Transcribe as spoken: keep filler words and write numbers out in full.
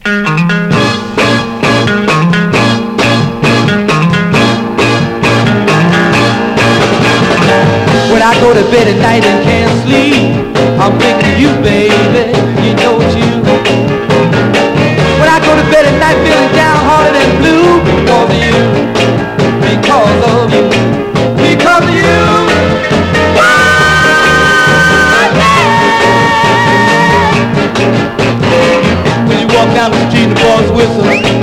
When I go to bed at night and can't sleep, I'm thinking of you, baby, you know it's you. When I go to bed at night feeling downhearted and blue, because of you, because of you, because of you. Oh, yeah. When you walk down the street and the boys whistle,